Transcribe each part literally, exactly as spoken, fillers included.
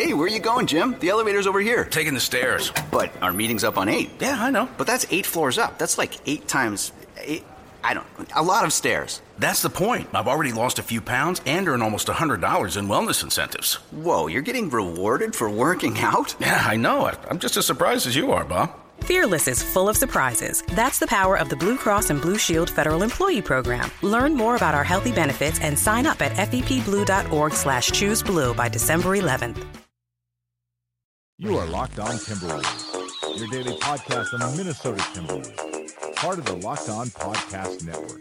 Hey, where are you going, Jim? The elevator's over here. Taking the stairs. But our meeting's up on eight. Yeah, I know. But that's eight floors up. That's like eight times eight. I don't, a lot of stairs. That's the point. I've already lost a few pounds and earned almost one hundred dollars in wellness incentives. Whoa, you're getting rewarded for working out? Yeah, I know. I'm just as surprised as you are, Bob. Fearless is full of surprises. That's the power of the Blue Cross and Blue Shield Federal Employee Program. Learn more about our healthy benefits and sign up at fepblue.org slash choose blue by December eleventh. You are Locked On Timberwolves, your daily podcast on the Minnesota Timberwolves, part of the Locked On Podcast Network.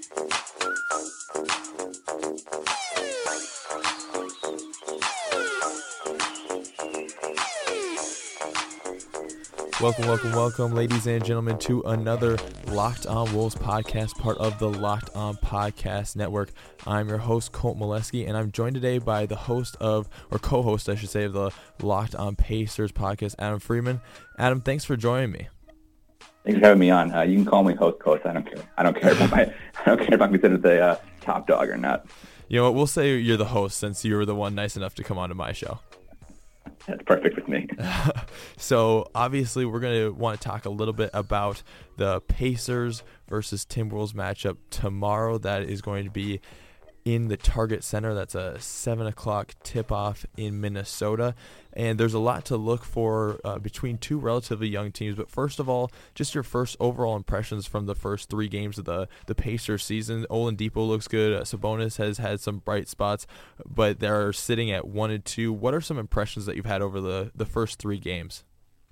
Welcome, welcome, welcome, ladies and gentlemen, to another Locked On Wolves podcast, part of the Locked On Podcast Network. I'm your host, Colt Molesky, and I'm joined today by the host of, or co-host, I should say, of the Locked On Pacers podcast, Adam Freeman. Adam, thanks for joining me. Thanks for having me on. Uh, you can call me host, coach. I don't care. I don't care about my. I don't care if I'm considered the uh, top dog or not. You know what? We'll say you're the host since you were the one nice enough to come onto my show. That's perfect with me. So obviously we're going to want to talk a little bit about the Pacers versus Timberwolves matchup tomorrow. That is going to be in the Target Center. That's a seven o'clock tip-off in Minnesota. And there's a lot to look for uh, between two relatively young teams. But first of all, just your first overall impressions from the first three games of the, the Pacers season. Oladipo looks good. Uh, Sabonis has had some bright spots, but they're sitting at one and two. What are some impressions that you've had over the, the first three games?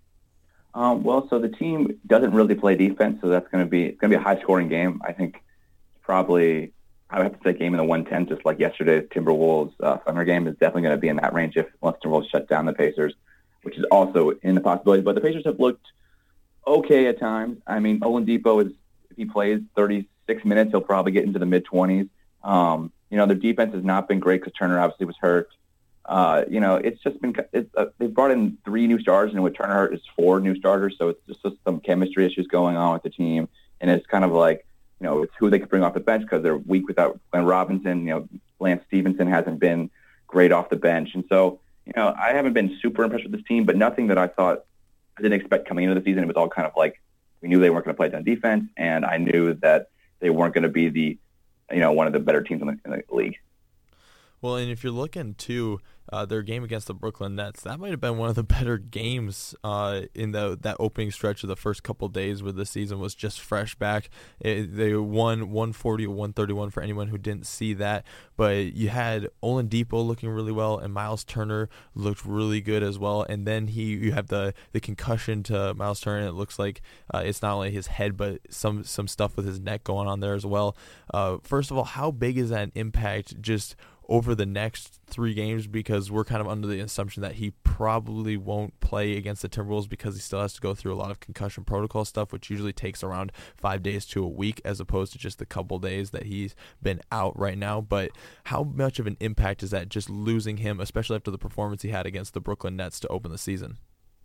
Um, well, so the team doesn't really play defense, so that's going to be it's going to be a high-scoring game. I think probably I would have to say game in the one ten, just like yesterday's Timberwolves uh, Thunder game is definitely going to be in that range if once Timberwolves shut down the Pacers, which is also in the possibility. But the Pacers have looked okay at times. I mean, Oladipo is if he plays thirty-six minutes, he'll probably get into the mid twenties. Um, you know, their defense has not been great because Turner obviously was hurt. Uh, you know, it's just been it's, uh, they've brought in three new starters, and with Turner hurt, it's four new starters. So it's just, just some chemistry issues going on with the team, and it's kind of like, you know, it's who they could bring off the bench because they're weak without Glenn Robinson. You know, Lance Stevenson hasn't been great off the bench. And so, you know, I haven't been super impressed with this team, but nothing that I thought I didn't expect coming into the season. It was all kind of like we knew they weren't going to play on defense, and I knew that they weren't going to be the, you know, one of the better teams in the, in the league. Well, and if you're looking to uh, their game against the Brooklyn Nets, that might have been one of the better games uh, in the that opening stretch of the first couple of days where the season was just fresh back. It, they won one forty to one thirty-one for anyone who didn't see that. But you had Oladipo looking really well, and Miles Turner looked really good as well. And then he you have the, the concussion to Miles Turner, and it looks like uh, it's not only his head, but some, some stuff with his neck going on there as well. Uh, first of all, how big is that impact just over the next three games, because we're kind of under the assumption that he probably won't play against the Timberwolves because he still has to go through a lot of concussion protocol stuff, which usually takes around five days to a week as opposed to just the couple days that he's been out right now. But how much of an impact is that just losing him, especially after the performance he had against the Brooklyn Nets to open the season?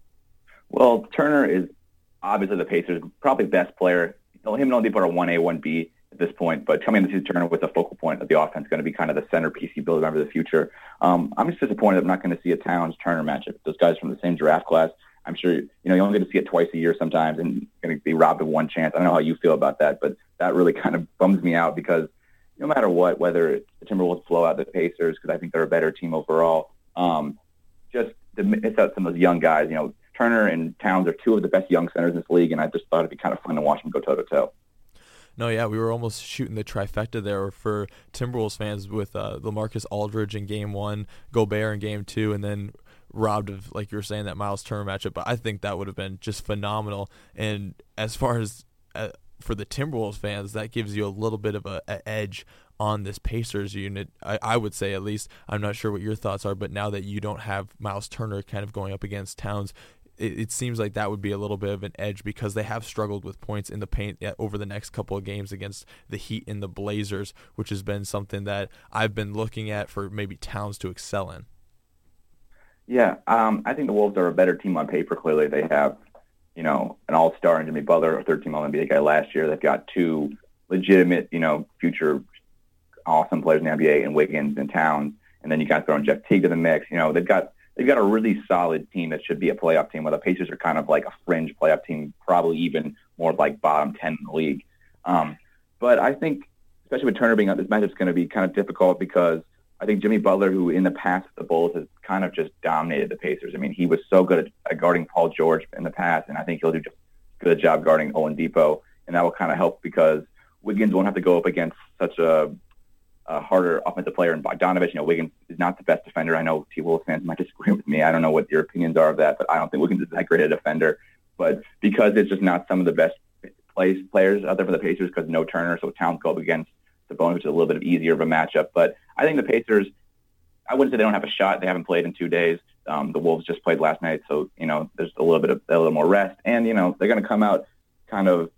Well, Turner is obviously the Pacers' probably best player. You know, him and Oladipo are one A, one B at this point, but coming into the season, Turner with the focal point of the offense going to be kind of the centerpiece you build around for the future. Um, I'm just disappointed I'm not going to see a Towns-Turner matchup. Those guys from the same draft class. I'm sure, you know, you only get to see it twice a year sometimes and going to be robbed of one chance. I don't know how you feel about that, but that really kind of bums me out because no matter what, whether the Timberwolves blow out the Pacers, because I think they're a better team overall, um, just to miss out some of those young guys. You know, Turner and Towns are two of the best young centers in this league, and I just thought it'd be kind of fun to watch them go toe-to-toe. No, yeah, we were almost shooting the trifecta there for Timberwolves fans with uh, LaMarcus Aldridge in game one, Gobert in game two, and then robbed of, like you were saying, that Miles Turner matchup. But I think that would have been just phenomenal. And as far as uh, for the Timberwolves fans, that gives you a little bit of a, a edge on this Pacers unit, I, I would say at least. I'm not sure what your thoughts are, but now that you don't have Miles Turner kind of going up against Towns, it, it seems like that would be a little bit of an edge because they have struggled with points in the paint over the next couple of games against the Heat and the Blazers, which has been something that I've been looking at for maybe Towns to excel in. Yeah, um, I think the Wolves are a better team on paper. Clearly, they have, you know, an all-star in Jimmy Butler, a third-team All N B A guy last year. They've got two legitimate, you know, future awesome players in the N B A in Wiggins and Towns. And then you got to throw in Jeff Teague to the mix. You know, they've got they've got a really solid team that should be a playoff team, while the Pacers are kind of like a fringe playoff team, probably even more like bottom ten in the league. Um, but I think, especially with Turner being out, this matchup's going to be kind of difficult because I think Jimmy Butler, who in the past with the Bulls has kind of just dominated the Pacers. I mean, he was so good at, at guarding Paul George in the past, and I think he'll do just a good job guarding Oladipo, and that will kind of help because Wiggins won't have to go up against such a, a harder offensive player in Bogdanovich. You know, Wiggins is not the best defender. I know T-Wolves fans might disagree with me. I don't know what your opinions are of that, but I don't think Wiggins is that great a defender. But because it's just not some of the best place, players out there for the Pacers because no Turner, so Towns go up against Sabonis, which is a little bit easier of a matchup. But I think the Pacers, I wouldn't say they don't have a shot. They haven't played in two days. Um, the Wolves just played last night, so, you know, there's a little bit of a little more rest. And, you know, they're going to come out kind of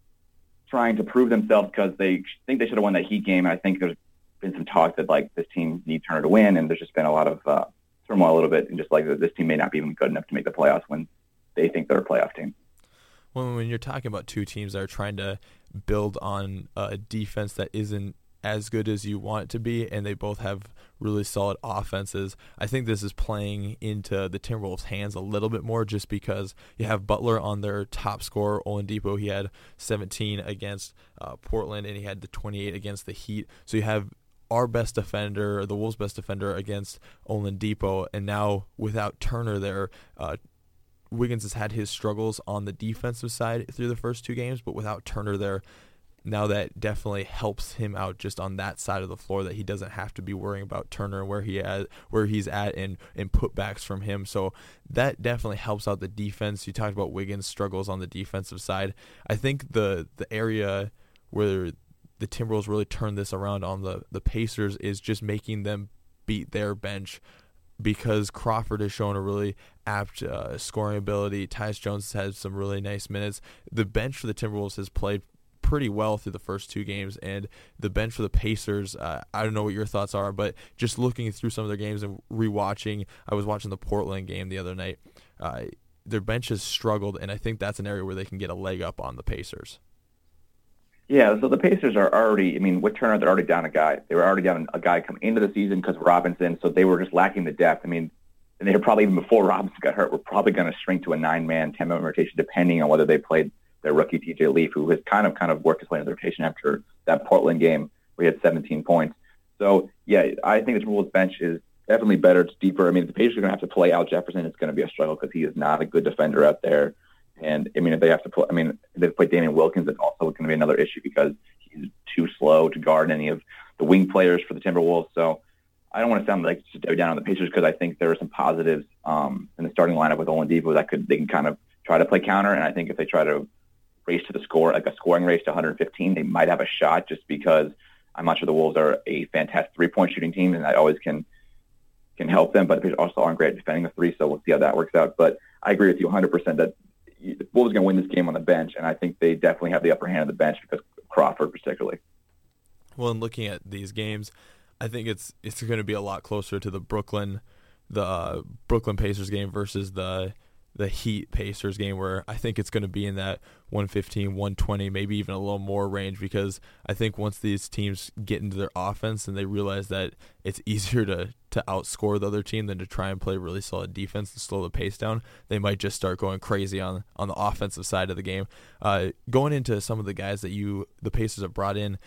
trying to prove themselves because they think they should have won that Heat game. And I think there's been some talk that, like, this team needs Turner to win, and there's just been a lot of uh, turmoil a little bit, and just like this team may not be even good enough to make the playoffs when they think they're a playoff team. Well, when you're talking about two teams that are trying to build on a defense that isn't as good as you want it to be, and they both have really solid offenses, I think this is playing into the Timberwolves' hands a little bit more just because you have Butler on their top scorer, Oladipo. He had seventeen against uh, Portland, and he had the twenty-eight against the Heat. So you have our best defender, or the Wolves' best defender, against Oladipo, and now without Turner there, uh, Wiggins has had his struggles on the defensive side through the first two games, but without Turner there, now that definitely helps him out just on that side of the floor, that he doesn't have to be worrying about Turner and where he at, where he's at and, and putbacks from him. So that definitely helps out the defense. You talked about Wiggins' struggles on the defensive side. I think the the area where the Timberwolves really turned this around on the, the Pacers is just making them beat their bench, because Crawford has shown a really apt uh, scoring ability. Tyus Jones has had some really nice minutes. The bench for the Timberwolves has played pretty well through the first two games, and the bench for the Pacers, uh, I don't know what your thoughts are, but just looking through some of their games and rewatching, I was watching the Portland game the other night, uh, their bench has struggled, and I think that's an area where they can get a leg up on the Pacers. Yeah, so the Pacers are already, I mean, with Turner, they're already down a guy. They were already down a guy coming into the season because of Robinson, so they were just lacking the depth. I mean, and they were probably, even before Robinson got hurt, were probably going to shrink to a nine-man, ten-man rotation, depending on whether they played their rookie T J Leaf, who has kind of kind of worked his way into the rotation after that Portland game where he had seventeen points. So, yeah, I think the Timberwolves bench is definitely better. It's deeper. I mean, if the Pacers are going to have to play Al Jefferson, it's going to be a struggle because he is not a good defender out there. And, I mean, if they have to play, I mean, if they play Damian Wilkins, it's also going to be another issue because he's too slow to guard any of the wing players for the Timberwolves. So I don't want to sound like just down on the Pacers because I think there are some positives um, in the starting lineup with Oladipo that could they can kind of try to play counter. And I think if they try to race to the score, like a scoring race to one hundred fifteen, they might have a shot just because I'm not sure the Wolves are a fantastic three-point shooting team, and that always can can help them. But they also aren't great at defending the three, so we'll see how that works out. But I agree with you one hundred percent that the Wolves are going to win this game on the bench, and I think they definitely have the upper hand on the bench because of Crawford particularly. Well, in looking at these games, I think it's it's going to be a lot closer to the Brooklyn the uh, Brooklyn Pacers game versus the the Heat Pacers game, where I think it's going to be in that one fifteen, one twenty, maybe even a little more range, because I think once these teams get into their offense and they realize that it's easier to, to outscore the other team than to try and play really solid defense and slow the pace down, they might just start going crazy on, on the offensive side of the game. Uh, going into some of the guys that you the Pacers have brought in,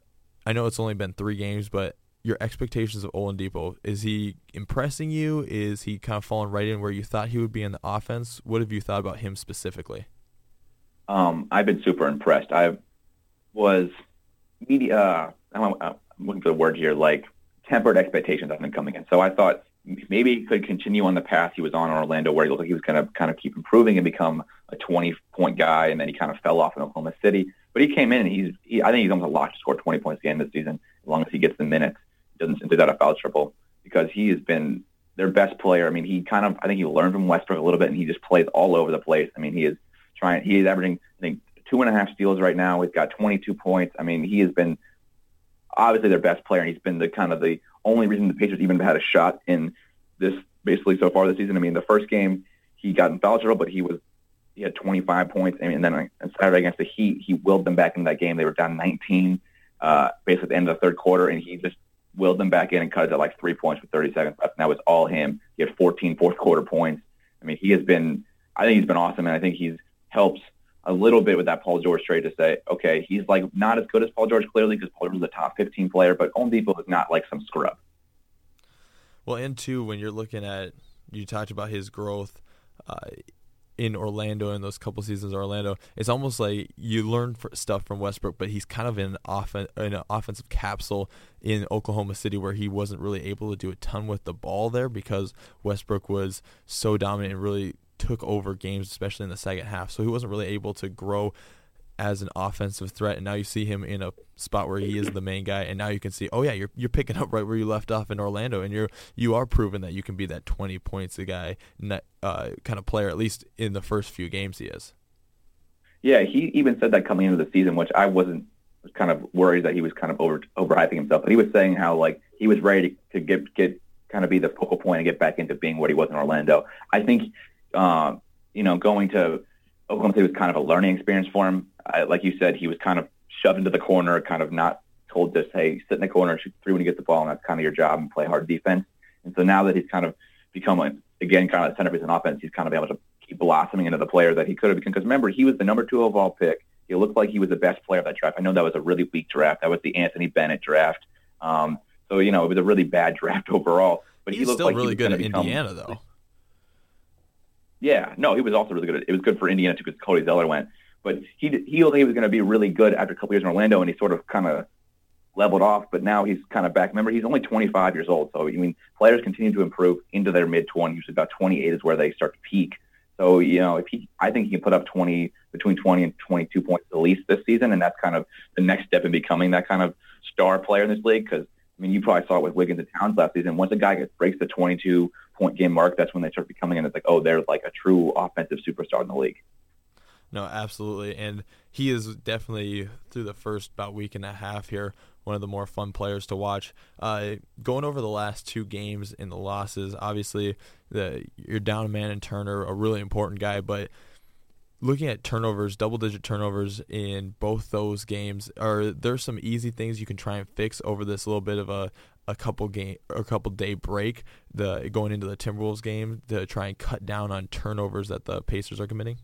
I know it's only been three games, but your expectations of Oladipo, is he impressing you? Is he kind of falling right in where you thought he would be in the offense? What have you thought about him specifically? Um, I've been super impressed. I was media. Uh, I'm, I'm looking for the word here, like tempered expectations have been coming in. So I thought maybe he could continue on the path he was on in Orlando, where he looked like he was going to kind of keep improving and become a twenty-point guy, and then he kind of fell off in Oklahoma City. But he came in, and he's he, I think he's almost a lock to score twenty points again this season, as long as he gets the minutes. Doesn't simply out of foul trouble, because he has been their best player. I mean, he kind of, I think he learned from Westbrook a little bit, and he just plays all over the place. I mean, he is trying, he is averaging, I think, two and a half steals right now. He's got twenty-two points. I mean, he has been obviously their best player, and he's been the kind of the only reason the Pacers even had a shot in this basically so far this season. I mean, the first game he got in foul trouble, but he was he had twenty-five points. I mean, and then on Saturday against the Heat, he willed them back into that game. They were down nineteen, uh, basically at the end of the third quarter, and he just willed them back in and cut it at like three points with thirty seconds left. And that was all him. He had fourteen fourth quarter points. I mean, he has been, I think he's been awesome. And I think he's helps a little bit with that Paul George trade to say, okay, he's like not as good as Paul George clearly because Paul George is a top fifteen player, but Oladipo is not like some scrub. Well, and two, when you're looking at, you talked about his growth uh, in Orlando in those couple seasons in Orlando, it's almost like you learn for stuff from Westbrook, but he's kind of in an, offen- in an offensive capsule in Oklahoma City where he wasn't really able to do a ton with the ball there because Westbrook was so dominant and really took over games, especially in the second half. So he wasn't really able to grow as an offensive threat, and now you see him in a spot where he is the main guy, and now you can see, oh yeah, you're you're picking up right where you left off in Orlando, and you're you are proving that you can be that twenty points a guy net, uh, kind of player, at least in the first few games he is. Yeah, he even said that coming into the season, which I wasn't was kind of worried that he was kind of over overhyping himself, but he was saying how like he was ready to, to get get kind of be the focal point and get back into being what he was in Orlando. I think, uh, you know, going to Oklahoma City was kind of a learning experience for him. I, like you said, he was kind of shoved into the corner, kind of not told to say, sit in the corner and shoot three when you get the ball, and that's kind of your job and play hard defense. And so now that he's kind of become, a, again, kind of the centerpiece in offense, he's kind of able to keep blossoming into the player that he could have become. Because remember, he was the number two overall pick. He looked like he was the best player of that draft. I know that was a really weak draft. That was the Anthony Bennett draft. Um, so, you know, it was a really bad draft overall. But he's he looked still like really he good at become, Indiana, though. Yeah, no, he was also really good. It was good for Indiana, too, because Cody Zeller went. But he he looked like he was going to be really good after a couple years in Orlando, and he sort of kind of leveled off. But now he's kind of back. Remember, he's only twenty-five years old. So, I mean, players continue to improve into their mid-twenties. About twenty-eight is where they start to peak. So, you know, if he, I think he can put up twenty, between twenty and twenty-two points at least this season, and that's kind of the next step in becoming that kind of star player in this league. Because, I mean, you probably saw it with Wiggins and Towns last season. Once a guy gets, breaks the twenty-two-point game mark, that's when they start becoming, and it's like, oh, they're like a true offensive superstar in the league. No, absolutely. And he is definitely, through the first about week and a half here, one of the more fun players to watch. Uh, going over the last two games in the losses, obviously the you're down a man in Turner, a really important guy, but looking at turnovers, double-digit turnovers in both those games, are there some easy things you can try and fix over this little bit of a, a couple game a couple day break, the going into the Timberwolves game, to try and cut down on turnovers that the Pacers are committing?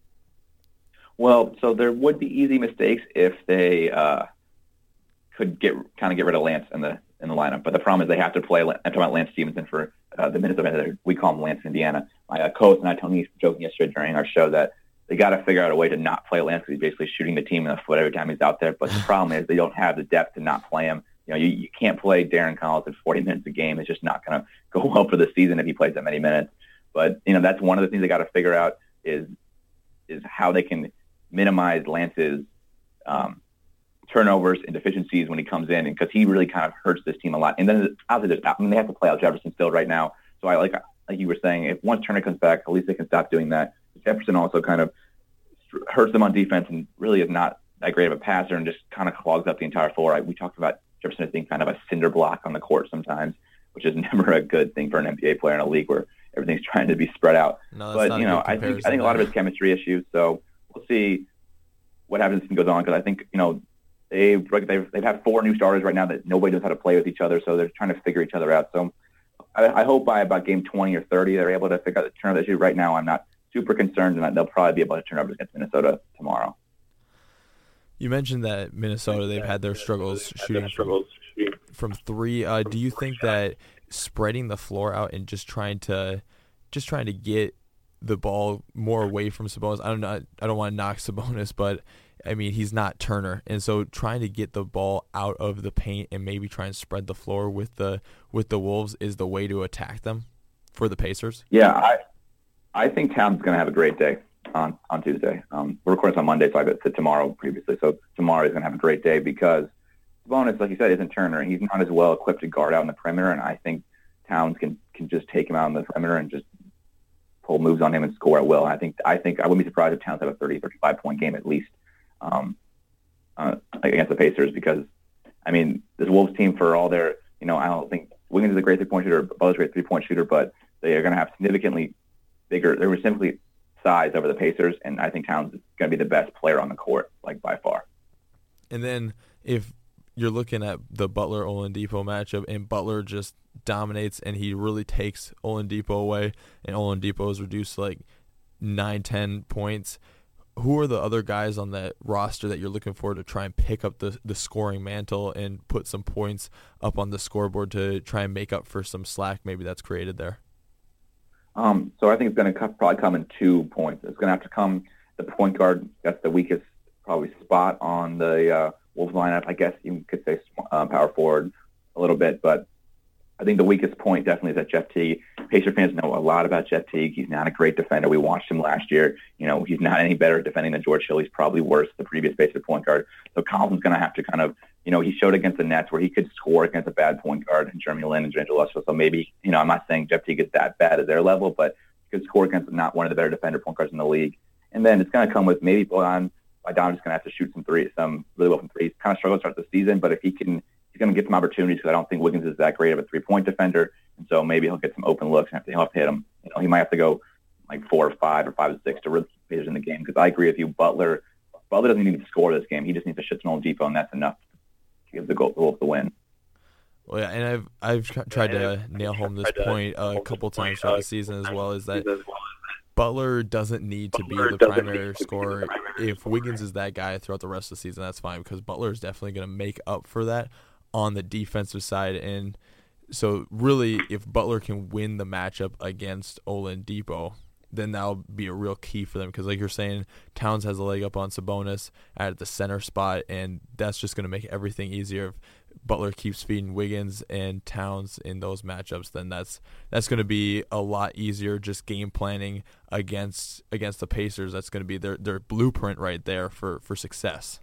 Well, so there would be easy mistakes if they uh, could get kind of get rid of Lance in the in the lineup. But the problem is they have to play. I'm talking about Lance Stevenson for uh, the Minnesota. We call him Lance Indiana. My uh, co-host and I told me he's joking yesterday during our show that they got to figure out a way to not play Lance because he's basically shooting the team in the foot every time he's out there. But the problem is they don't have the depth to not play him. You know, you, you can't play Darren Collins at forty minutes a game. It's just not going to go well for the season if he plays that many minutes. But you know, that's one of the things they got to figure out is is how they can minimize Lance's um, turnovers and deficiencies when he comes in, because he really kind of hurts this team a lot. And then obviously, I mean, they have to play out Jefferson still right now. So I like like you were saying, if once Turner comes back, at least they can stop doing that. Jefferson also kind of hurts them on defense and really is not that great of a passer and just kind of clogs up the entire floor. I, we talked about Jefferson as being kind of a cinder block on the court sometimes, which is never a good thing for an N B A player in a league where everything's trying to be spread out. No, but you know, I think I think a lot of it's chemistry issues. So we'll see what happens as it goes on, because I think, you know, they've, they've, they've had four new starters right now that nobody knows how to play with each other, so they're trying to figure each other out. So I, I hope by about game twenty or thirty they're able to figure out the turnover issue. Right now I'm not super concerned, and they'll probably be able to turn over against Minnesota tomorrow. You mentioned that Minnesota, they've had their struggles shooting from, from three. Uh, do you think that spreading the floor out and just trying to just trying to get the ball more away from Sabonis, I don't know, I don't want to knock Sabonis, but I mean, he's not Turner, and so trying to get the ball out of the paint and maybe try and spread the floor with the with the Wolves is the way to attack them for the Pacers? Yeah, I I think Towns is going to have a great day on, on Tuesday. Um, we're recording this on Monday, so I said tomorrow previously. So tomorrow he's going to have a great day because Sabonis, like you said, isn't Turner. He's not as well equipped to guard out in the perimeter, and I think Towns can, can just take him out on the perimeter and just pull moves on him and score at will. I think I think I wouldn't be surprised if Towns had a thirty, thirty-five point game at least um, uh, against the Pacers, because I mean, this Wolves team, for all their, you know, I don't think Wiggins is a great three point shooter, Butler's a great three point shooter, but they are going to have significantly bigger. They were simply size over the Pacers, and I think Towns is going to be the best player on the court, like by far. And then if you're looking at the Butler-Oladipo matchup, and Butler just dominates, and he really takes Oladipo away, and Oladipo is reduced to like nine, ten points. Who are the other guys on that roster that you're looking for to try and pick up the, the scoring mantle and put some points up on the scoreboard to try and make up for some slack maybe that's created there? Um, so I think it's going to probably come in two points. It's going to have to come the point guard. That's the weakest probably spot on the uh, Wolves lineup. I guess you could say uh, power forward a little bit, but I think the weakest point definitely is that Jeff Teague. Pacer fans know a lot about Jeff Teague. He's not a great defender. We watched him last year. You know, he's not any better at defending than George Hill. He's probably worse, the previous Pacer point guard. So Collins's going to have to kind of, you know, he showed against the Nets where he could score against a bad point guard, and Jeremy Lin and D'Angelo Russell. So maybe, you know, I'm not saying Jeff Teague is that bad at their level, but he could score against not one of the better defender point guards in the league. And then it's going to come with maybe Bojan Bogdanovic is going to have to shoot some threes, some really well from threes. Kind of struggled to start the season, but if he can, he's going to get some opportunities because I don't think Wiggins is that great of a three-point defender. And so maybe he'll get some open looks and he'll have to hit them. You know, he might have to go like four or five or five or six to really keep Pacers in the game. Because I agree with you, Butler. Butler doesn't need to score this game. He just needs to shit on Oladipo, and that's enough to give the goal the Wolves the win. Well, yeah, and I've I've tried to nail home this point a couple times throughout the season as well. Is that Butler doesn't need to be the primary scorer. If Wiggins is that guy throughout the rest of the season, that's fine because Butler is definitely going to make up for that on the defensive side. And so really, if Butler can win the matchup against Oladipo, then that'll be a real key for them because like you're saying, Towns has a leg up on Sabonis at the center spot, and that's just going to make everything easier. If Butler keeps feeding Wiggins and Towns in those matchups, then that's that's going to be a lot easier just game planning against against the Pacers. That's going to be their, their blueprint right there for, for success.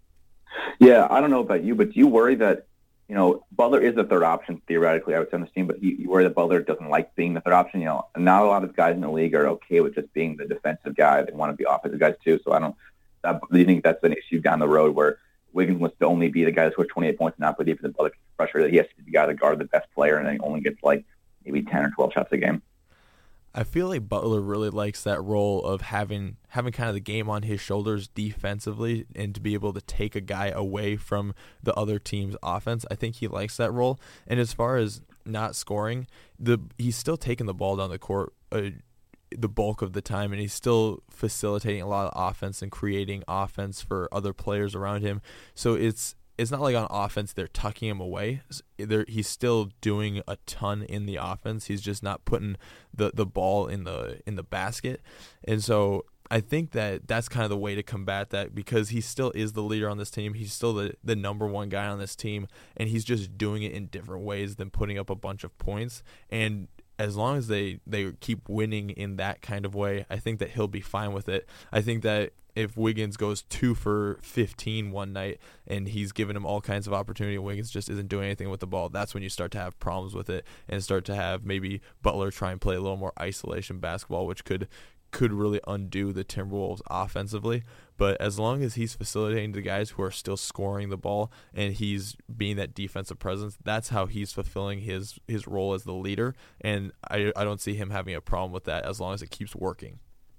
Yeah, I don't know about you, but do you worry that, you know, Butler is the third option theoretically, I would say, on this team, but you, you worry that Butler doesn't like being the third option? You know, not a lot of guys in the league are okay with just being the defensive guy. They want to be offensive guys too. So I don't uh, – do you think that's an issue down the road where Wiggins wants to only be the guy that scores twenty-eight points and not play defensive Butler pressure, that he has to be the guy to guard the best player and then he only gets like maybe ten or twelve shots a game? I feel like Butler really likes that role of having having kind of the game on his shoulders defensively and to be able to take a guy away from the other team's offense. I think he likes that role. And as far as not scoring, the he's still taking the ball down the court uh, the bulk of the time, and he's still facilitating a lot of offense and creating offense for other players around him. So it's it's not like on offense they're tucking him away. They're, he's still doing a ton in the offense. He's just not putting the, the ball in the in the basket. And so I think that that's kind of the way to combat that because he still is the leader on this team. He's still the, the number one guy on this team, and he's just doing it in different ways than putting up a bunch of points. And as long as they, they keep winning in that kind of way, I think that he'll be fine with it. I think that if Wiggins goes two for fifteen one night and he's giving him all kinds of opportunity and Wiggins just isn't doing anything with the ball, that's when you start to have problems with it and start to have maybe Butler try and play a little more isolation basketball, which could could really undo the Timberwolves offensively. But as long as he's facilitating the guys who are still scoring the ball and he's being that defensive presence, that's how he's fulfilling his, his role as the leader. And I, I don't see him having a problem with that as long as it keeps working.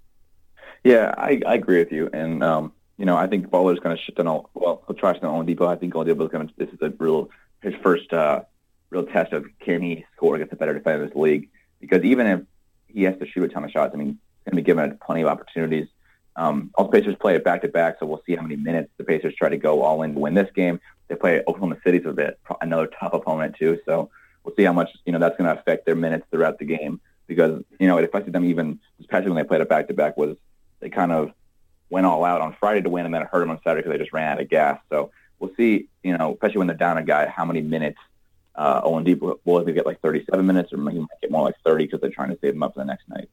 Yeah, I, I agree with you. And, um, you know, I think Butler's going to shit on all, well, he'll try to on Oladipo. I think Oladipo is going to, this is a real, his first uh, real test of can he score against a better defender in this league? Because even if he has to shoot a ton of shots, I mean, going to be given plenty of opportunities. Um, all the Pacers play it back-to-back, so we'll see how many minutes the Pacers try to go all in to win this game. They play Oklahoma City, so a bit another tough opponent too, so we'll see how much you know that's going to affect their minutes throughout the game because, you know, it affected them even, especially when they played it back-to-back, was they kind of went all out on Friday to win, and then it hurt them on Saturday because they just ran out of gas. So we'll see, you know, especially when they're down a guy, how many minutes uh, Oladipo will they get, like thirty-seven minutes, or he might get more like thirty because they're trying to save him up for the next night.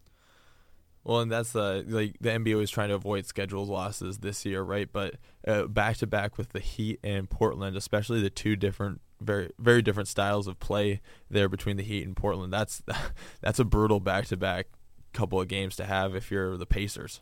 Well, and that's uh, like the N B A was trying to avoid schedule losses this year, right? But uh, back-to-back with the Heat and Portland, especially the two different, very very different styles of play there between the Heat and Portland, that's that's a brutal back-to-back couple of games to have if you're the Pacers.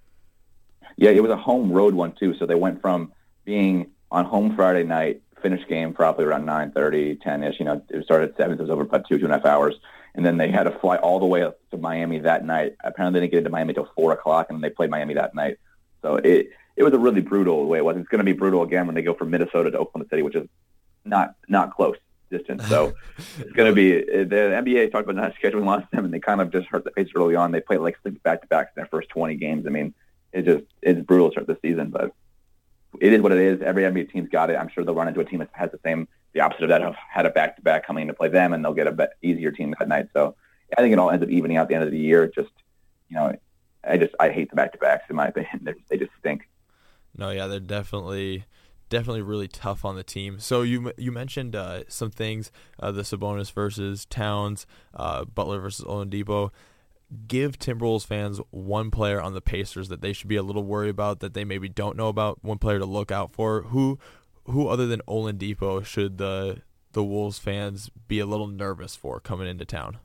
Yeah, it was a home road one too, so they went from being on home Friday night, finished game probably around nine thirty, ten-ish, you know, it started at seven, so it was over about two, two and a half hours. And then they had to fly all the way up to Miami that night. Apparently they didn't get into Miami until four o'clock, and they played Miami that night. So it it was a really brutal the way it was. It's going to be brutal again when they go from Minnesota to Oklahoma City, which is not not close distance. So it's going to be the N B A talked about not scheduling lost them, and they kind of just hurt the Pacers early on. They played like six back to backs in their first twenty games. I mean, it just it's brutal to start the season, but it is what it is. Every N B A team's got it. I'm sure they'll run into a team that has the same, the opposite of that, have had a back to back coming in to play them, and they'll get a bit easier team that night. So I think it all ends up evening out at the end of the year. Just you know, I just I hate the back to backs in my opinion. They're, they just stink. No, yeah, they're definitely. Definitely really tough on the team. So you you mentioned uh, some things, uh, the Sabonis versus Towns, uh, Butler versus Oladipo. Give Timberwolves fans one player on the Pacers that they should be a little worried about, that they maybe don't know about, one player to look out for. Who who other than Oladipo should the the Wolves fans be a little nervous for coming into town?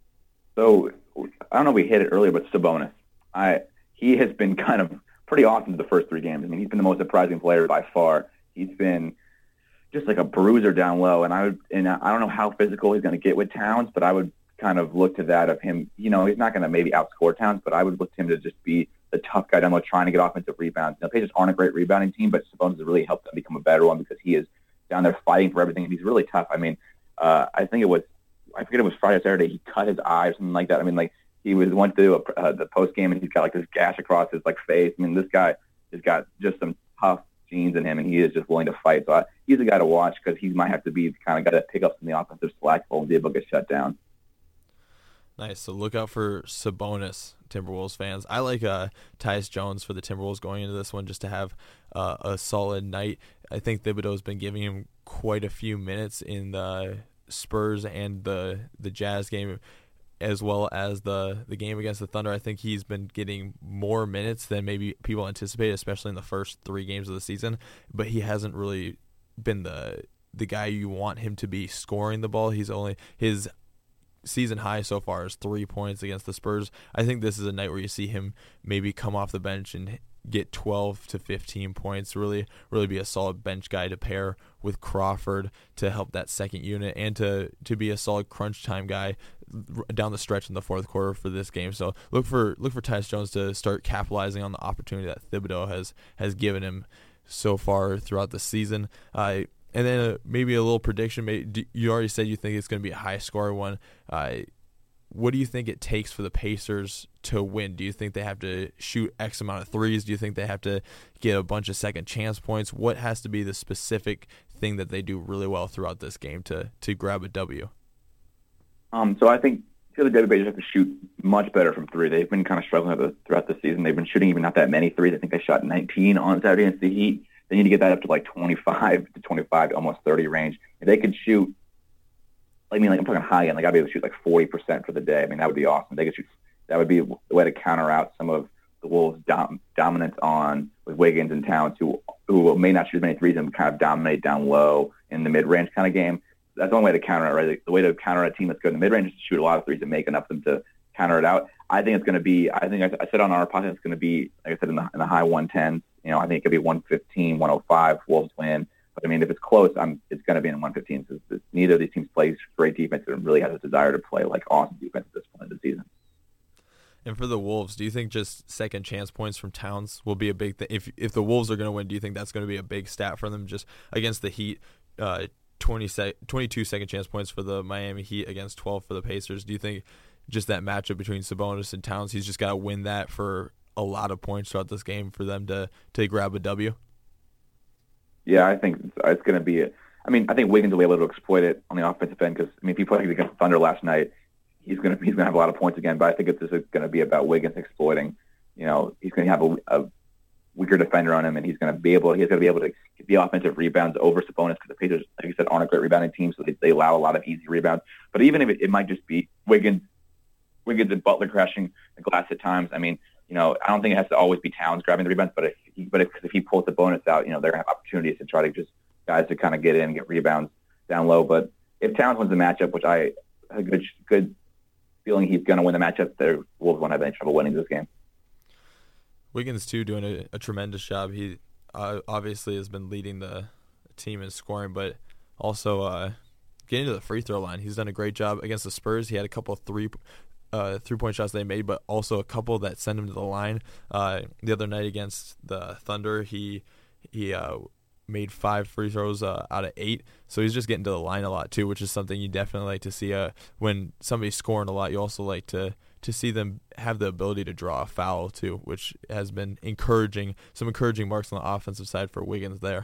So I don't know if we hit it earlier, but Sabonis. I he has been kind of pretty awesome the first three games. I mean, he's been the most surprising player by far. He's been just like a bruiser down low, and I would, and I don't know how physical he's going to get with Towns, but I would kind of look to that of him. You know, he's not going to maybe outscore Towns, but I would look to him to just be the tough guy down low, trying to get offensive rebounds. Now, Pacers aren't a great rebounding team, but Sabonis has really helped them become a better one because he is down there fighting for everything, and he's really tough. I mean, uh, I think it was, I forget it was Friday or Saturday, he cut his eye or something like that. I mean, like he was went to a, uh, the post game and he's got like this gash across his like face. I mean, this guy has got just some tough genes in him, and he is just willing to fight. So I, he's a guy to watch because he might have to be the kind of guy that pick up some of the offensive slack if Oladipo gets shut down. Nice. So look out for Sabonis, Timberwolves fans. I like uh, Tyus Jones for the Timberwolves going into this one just to have uh, a solid night. I think Thibodeau's been giving him quite a few minutes in the Spurs and the the Jazz game, as well as the, the game against the Thunder. I think he's been getting more minutes than maybe people anticipate, especially in the first three games of the season. But he hasn't really been the the guy you want him to be scoring the ball. He's only his season high so far is three points against the Spurs. I think this is a night where you see him maybe come off the bench and get twelve to fifteen points, really really be a solid bench guy to pair with Crawford to help that second unit and to to be a solid crunch time guy down the stretch in the fourth quarter for this game. So look for look for Tyus Jones to start capitalizing on the opportunity that Thibodeau has has given him so far throughout the season. Uh, and then uh, maybe a little prediction. Maybe, you already said you think it's going to be a high score one. Uh, What do you think it takes for the Pacers to win? Do you think they have to shoot X amount of threes? Do you think they have to get a bunch of second chance points? What has to be the specific thing that they do really well throughout this game to to grab a W? Um, so I think Philadelphia Pacers have to shoot much better from three. They've been kind of struggling throughout the season. They've been shooting even not that many threes. I think they shot nineteen on Saturday against the Heat. They need to get that up to like twenty-five to twenty-five, almost thirty range. If they could shoot, I mean, like I'm talking high end. Like I'd be able to shoot like forty percent for the day. I mean, that would be awesome. They could shoot. That would be a way to counter out some of the Wolves' dom- dominance on with Wiggins and Towns, who who may not shoot as many threes and kind of dominate down low in the mid range kind of game. That's one way to counter it, right? The way to counter a team that's good in the mid range is to shoot a lot of threes and make enough of them to counter it out. I think it's going to be. I think I, I said on our podcast it's going to be, like I said, in the in the high one tens. You know, I think it could be one fifteen, one oh five. Wolves win. But I mean, if it's close, I'm, it's going to be in one fifteen. So neither of these teams plays great defense and really has a desire to play like awesome defense at this point of the season. And for the Wolves, do you think just second chance points from Towns will be a big thing? If if the Wolves are going to win, do you think that's going to be a big stat for them just against the Heat? Uh, twenty sec- twenty-two second chance points for the Miami Heat against twelve for the Pacers. Do you think just that matchup between Sabonis and Towns, he's just got to win that for a lot of points throughout this game for them to, to grab a W? Yeah, I think it's, it's going to be a, I mean, I think Wiggins will be able to exploit it on the offensive end because, I mean, if he played against the Thunder last night, he's going to he's going to have a lot of points again. But I think it's just going to be about Wiggins exploiting. You know, he's going to have a, a weaker defender on him, and he's going to be able he's going to be able to get the offensive rebounds over Sabonis because the Pacers, like you said, aren't a great rebounding team, so they, they allow a lot of easy rebounds. But even if it, it might just be Wiggins, Wiggins and Butler crashing the glass at times. I mean, you know, I don't think it has to always be Towns grabbing the rebounds, but if he, but if, if he pulls the bonus out, you know, they're going to have opportunities to try to just guys to kind of get in and get rebounds down low. But if Towns wins the matchup, which I have a good, good feeling he's going to win the matchup, the Wolves won't have any trouble winning this game. Wiggins, too, doing a, a tremendous job. He uh, obviously has been leading the team in scoring, but also uh, getting to the free throw line. He's done a great job against the Spurs. He had a couple of three uh, three-point shots they made, but also a couple that sent him to the line. Uh, the other night against the Thunder, he he uh, made five free throws uh, out of eight, so he's just getting to the line a lot too, which is something you definitely like to see. Uh, when somebody's scoring a lot, you also like to to see them have the ability to draw a foul too, which has been encouraging, some encouraging marks on the offensive side for Wiggins there.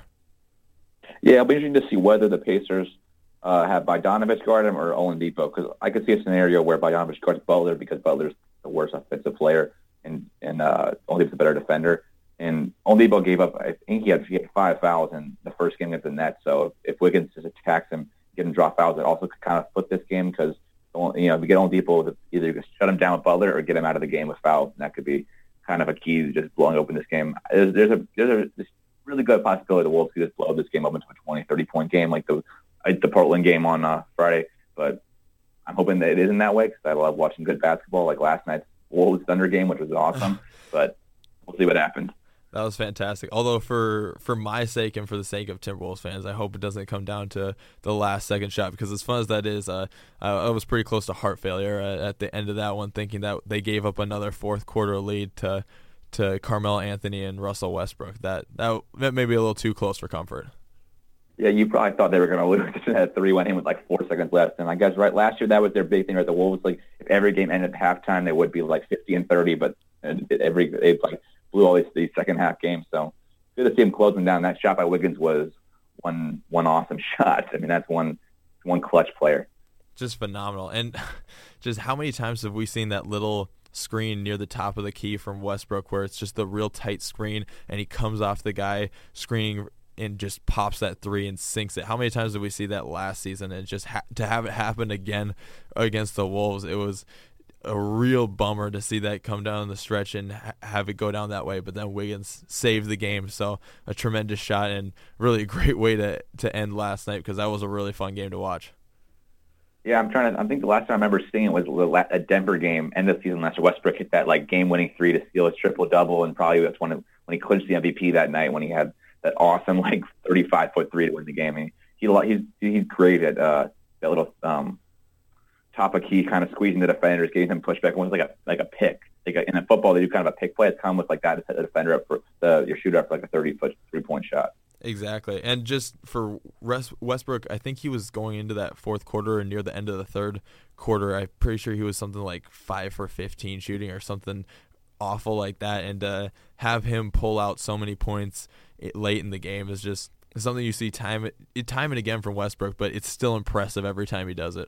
Yeah, it'll be interesting to see whether the Pacers uh, have Bogdanovich guard him or Oladipo, because I could see a scenario where Bogdanovich guards Butler because Butler's the worst offensive player and and uh, Oladipo's a better defender. And Oladipo gave up, I think he had, he had five fouls in the first game against the Nets. So if Wiggins just attacks him, get him draw fouls, it also could kind of flip this game because, you know, if you get Oladipo, either shut him down with Butler or get him out of the game with fouls. And that could be kind of a key to just blowing open this game. There's, there's a there's a this really good possibility the Wolves could just blow this game open to a twenty, thirty-point game like the the Portland game on uh, Friday. But I'm hoping that it isn't that way because I love watching good basketball like last night's Wolves Thunder game, which was awesome. But we'll see what happens. That was fantastic. Although for, for my sake and for the sake of Timberwolves fans, I hope it doesn't come down to the last second shot, because as fun as that is, uh, I, I was pretty close to heart failure at, at the end of that one, thinking that they gave up another fourth quarter lead to to Carmelo Anthony and Russell Westbrook. That that, that may be a little too close for comfort. Yeah, you probably thought they were going to lose. That three went in with like four seconds left, and I guess right last year that was their big thing. Right, the Wolves, like if every game ended at halftime, they would be like fifty and thirty, but every they like blew all these, these second half games. So good to see him closing down. That shot by Wiggins was one one awesome shot. I mean, that's one one clutch player. Just phenomenal. And just how many times have we seen that little screen near the top of the key from Westbrook where it's just the real tight screen and he comes off the guy screening and just pops that three and sinks it? How many times did we see that last season? And just ha- to have it happen again against the Wolves, it was a real bummer to see that come down the stretch and ha- have it go down that way. But then Wiggins saved the game, so a tremendous shot and really a great way to to end last night, because that was a really fun game to watch. Yeah, I'm trying to. I think the last time I remember seeing it was a Denver game, end of season last year. Westbrook hit that like game-winning three to steal his triple double, and probably that's when it, when he clinched the M V P that night when he had that awesome like thirty-five foot three to win the game. I mean, he he's he's great at uh, that little um, top of key kind of squeezing the defenders, getting them pushback. It was like a like a pick. Like a, in a football, they do kind of a pick play. It's kind of looks like that to set the defender up for the your shooter up for like a thirty foot three point shot. Exactly. And just for Westbrook, I think he was going into that fourth quarter and near the end of the third quarter, I'm pretty sure he was something like five for fifteen shooting or something awful like that. And to have him pull out so many points late in the game is just something you see time, time and again from Westbrook, but it's still impressive every time he does it.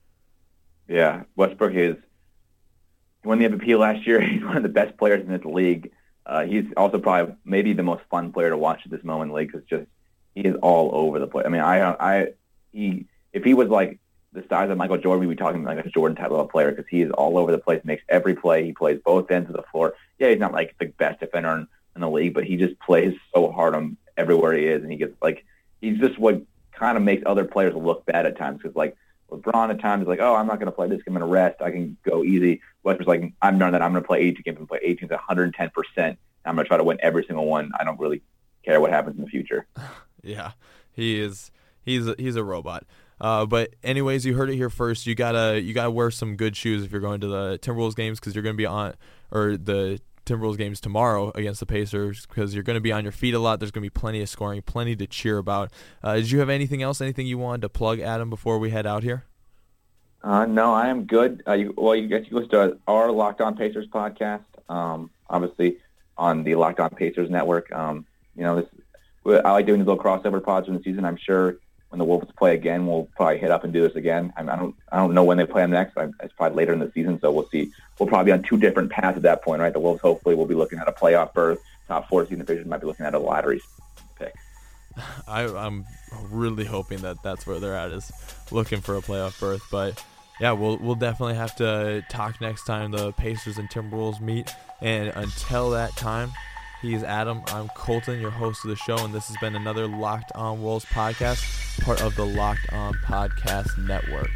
Yeah, Westbrook is he won the M V P last year. He's one of the best players in this league. Uh, he's also probably maybe the most fun player to watch at this moment in the league because just he is all over the place. I mean, I, I, he, if he was like the size of Michael Jordan, we'd be talking like a Jordan type of player because he is all over the place, makes every play. He plays both ends of the floor. Yeah, he's not like the best defender in, in the league, but he just plays so hard on everywhere he is, and he gets like he's just what kind of makes other players look bad at times because like LeBron at times is like, oh, I'm not going to play this game. I'm going to rest. I can go easy. Westbrook's like, I'm done that. I'm going to play eighteen games and play eighteen to one hundred ten percent. I'm going to try to win every single one. I don't really care what happens in the future. Yeah, he is. He's a, he's a robot. Uh, but anyways, you heard it here first. You gotta you gotta wear some good shoes if you're going to the Timberwolves games because you're going to be on or the Timberwolves games tomorrow against the Pacers because you're going to be on your feet a lot. There's going to be plenty of scoring, plenty to cheer about. Uh, did you have anything else, anything you wanted to plug, Adam, before we head out here? Uh, no, I am good. Uh, you, well, you guys you listen to our Locked On Pacers podcast, um, obviously on the Locked On Pacers network. Um, you know, this I like doing these little crossover pods in the season. I'm sure when the Wolves play again, we'll probably hit up and do this again. I, I don't I don't know when they play them next. I, it's probably later in the season, so we'll see. We'll probably be on two different paths at that point, right? The Wolves hopefully will be looking at a playoff berth. Top four season division might be looking at a lottery pick. I, I'm really hoping that that's where they're at, is looking for a playoff berth. But yeah, we'll we'll definitely have to talk next time the Pacers and Timberwolves meet. And until that time, he's Adam. I'm Colton, your host of the show, and this has been another Locked On Wolves podcast, part of the Locked On Podcast Network.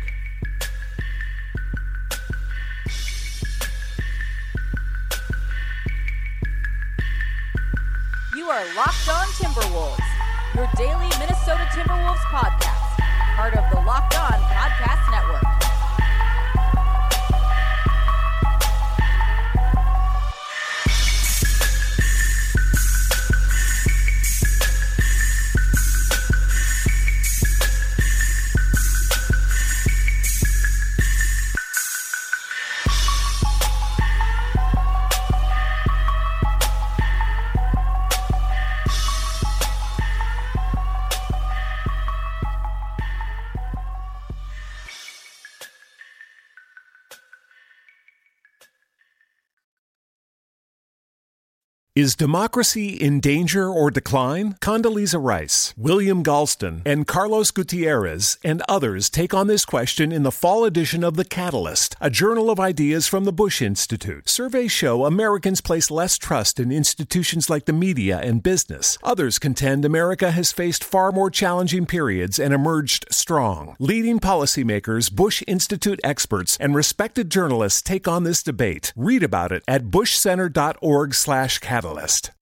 You are Locked On Timberwolves, your daily Minnesota Timberwolves podcast, part of the Locked On Podcast Network. Is democracy in danger or decline? Condoleezza Rice, William Galston, and Carlos Gutierrez and others take on this question in the fall edition of The Catalyst, a journal of ideas from the Bush Institute. Surveys show Americans place less trust in institutions like the media and business. Others contend America has faced far more challenging periods and emerged strong. Leading policymakers, Bush Institute experts, and respected journalists take on this debate. Read about it at bushcenter dot org slash catalyst.